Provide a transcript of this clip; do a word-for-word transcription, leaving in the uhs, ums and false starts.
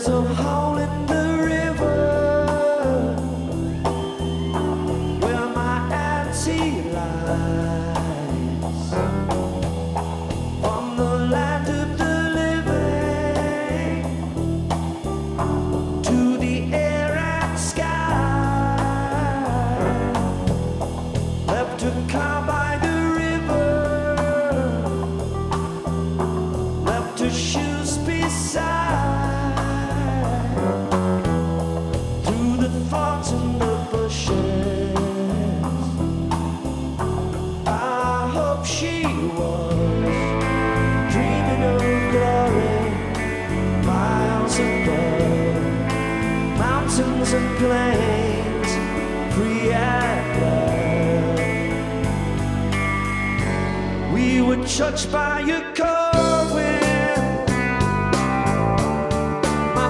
There's a hole in the river where my auntie lies. From the land of the living to the air and sky, left to calm by the river, left her shoes beside. Through the thorns and the bushes, I hope she was dreaming of glory, miles above, mountains and plains, free at love. We were touched by your call.